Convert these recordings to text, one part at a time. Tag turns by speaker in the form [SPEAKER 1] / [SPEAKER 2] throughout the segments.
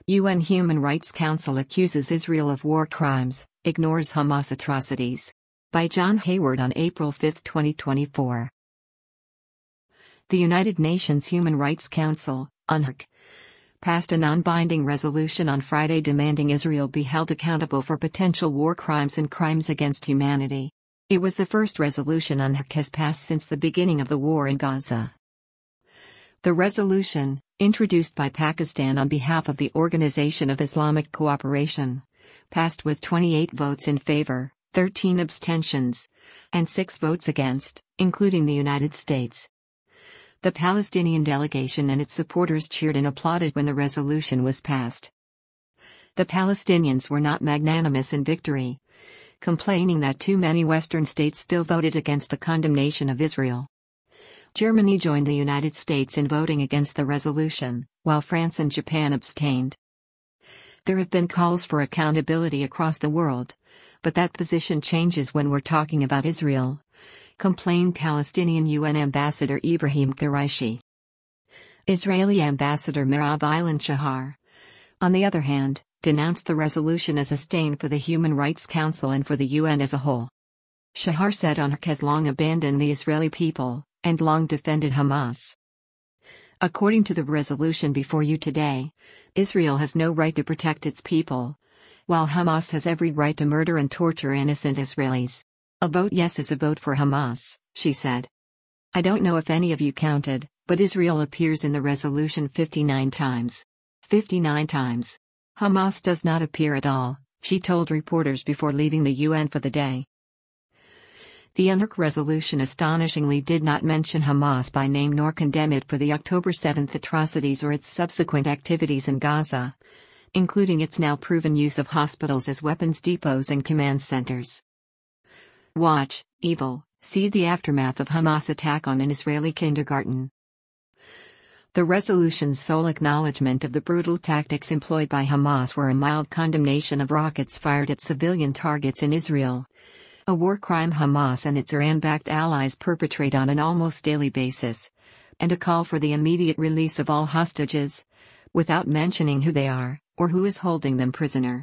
[SPEAKER 1] UN Human Rights Council accuses Israel of war crimes, ignores Hamas atrocities. By John Hayward on April 5, 2024. The United Nations Human Rights Council, UNRWA, passed a non-binding resolution on Friday demanding Israel be held accountable for potential war crimes and crimes against humanity. It was the first resolution UNRWA has passed since the beginning of the war in Gaza. The resolution, introduced by Pakistan on behalf of the Organization of Islamic Cooperation, passed with 28 votes in favor, 13 abstentions, and 6 votes against, including the United States. The Palestinian delegation and its supporters cheered and applauded when the resolution was passed. The Palestinians were not magnanimous in victory, complaining that too many Western states still voted against the condemnation of Israel. Germany joined the United States in voting against the resolution, while France and Japan abstained. There have been calls for accountability across the world, but that position changes when we're talking about Israel, complained Palestinian UN Ambassador Ibrahim Qureshi. Israeli Ambassador Merav Ilan Shahar, on the other hand, denounced the resolution as a stain for the Human Rights Council and for the UN as a whole. Shahar said UNRWA has long abandoned the Israeli people, and long defended Hamas. According to the resolution before you today, Israel has no right to protect its people, while Hamas has every right to murder and torture innocent Israelis. A vote yes is a vote for Hamas, she said. I don't know if any of you counted, but Israel appears in the resolution 59 times. 59 times. Hamas does not appear at all, she told reporters before leaving the UN for the day. The UNRWA resolution astonishingly did not mention Hamas by name nor condemn it for the October 7 atrocities or its subsequent activities in Gaza, including its now proven use of hospitals as weapons depots and command centers. Watch, evil, see the aftermath of Hamas attack on an Israeli kindergarten. The resolution's sole acknowledgement of the brutal tactics employed by Hamas were a mild condemnation of rockets fired at civilian targets in Israel, a war crime Hamas and its Iran-backed allies perpetrate on an almost daily basis, and a call for the immediate release of all hostages, without mentioning who they are, or who is holding them prisoner.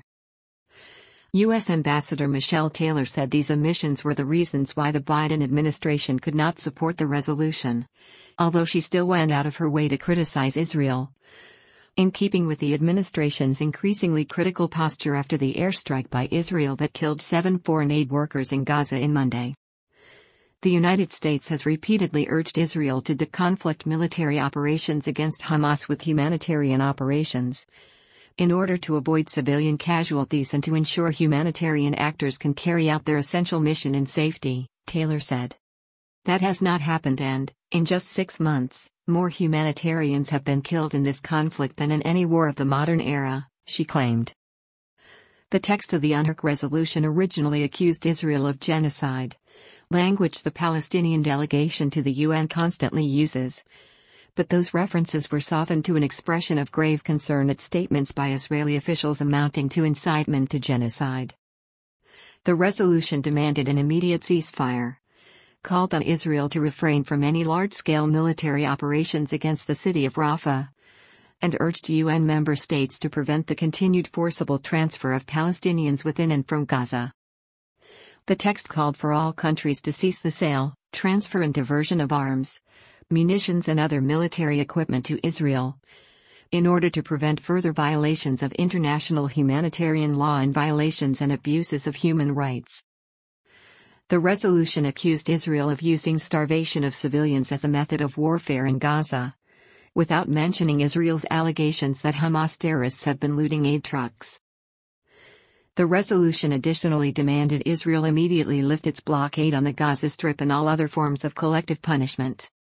[SPEAKER 1] U.S. Ambassador Michelle Taylor said these omissions were the reasons why the Biden administration could not support the resolution, although she still went out of her way to criticize Israel, in keeping with the administration's increasingly critical posture after the airstrike by Israel that killed 7 foreign aid workers in Gaza on Monday. The United States has repeatedly urged Israel to deconflict military operations against Hamas with humanitarian operations, in order to avoid civilian casualties and to ensure humanitarian actors can carry out their essential mission in safety, Taylor said. That has not happened and, in just 6 months, more humanitarians have been killed in this conflict than in any war of the modern era, she claimed. The text of the UNRWA resolution originally accused Israel of genocide, language the Palestinian delegation to the UN constantly uses, but those references were softened to an expression of grave concern at statements by Israeli officials amounting to incitement to genocide. The resolution demanded an immediate ceasefire, called on Israel to refrain from any large-scale military operations against the city of Rafah, and urged UN member states to prevent the continued forcible transfer of Palestinians within and from Gaza. The text called for all countries to cease the sale, transfer and diversion of arms, munitions and other military equipment to Israel, in order to prevent further violations of international humanitarian law and violations and abuses of human rights. The resolution accused Israel of using starvation of civilians as a method of warfare in Gaza, without mentioning Israel's allegations that Hamas terrorists have been looting aid trucks. The resolution additionally demanded Israel immediately lift its blockade on the Gaza Strip and all other forms of collective punishment.